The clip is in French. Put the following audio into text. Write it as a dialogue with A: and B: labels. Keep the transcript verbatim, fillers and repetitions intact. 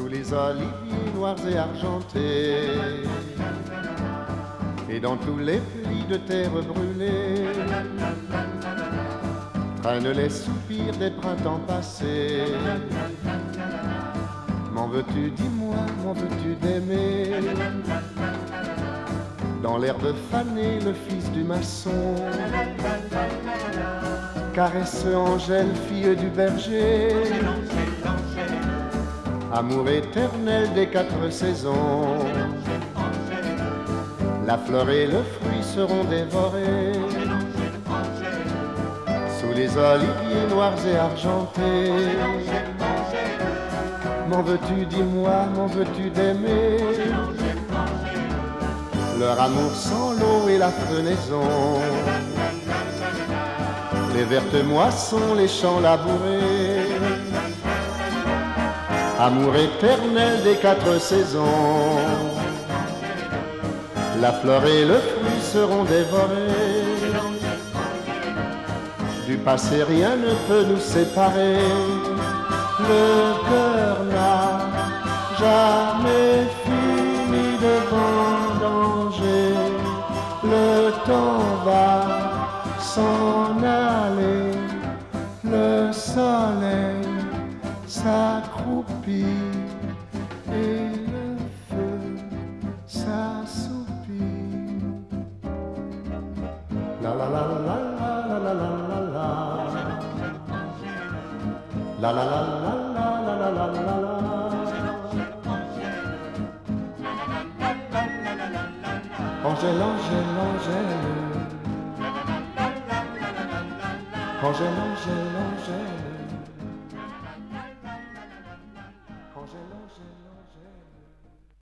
A: les oliviers noirs et argentés, et dans tous les plis de terre brûlée, traînent les soupirs des printemps passés. M'en veux-tu, dis-moi, m'en veux-tu d'aimer? Dans l'herbe fanée, le fils du maçon caresse Angèle, fille du berger. Amour éternel des quatre saisons, la fleur et le fruit seront dévorés sous les oliviers noirs et argentés. M'en veux-tu, dis-moi, m'en veux-tu d'aimer? Leur amour sans l'eau et la fenaison, les vertes moissons, les champs labourés. Amour éternel des quatre saisons, la fleur et le fruit seront dévorés. Du passé rien ne peut nous séparer. Le cœur n'a jamais fini de vendanger. Le temps va s'en aller, le soleil s'accroupit et le feu s'assoupit. La la la la la la la la la. La la la la la la la la la. Angèle, Angèle, Angèle. Angèle, Angèle, Angèle. Angèle, Angèle, Angèle.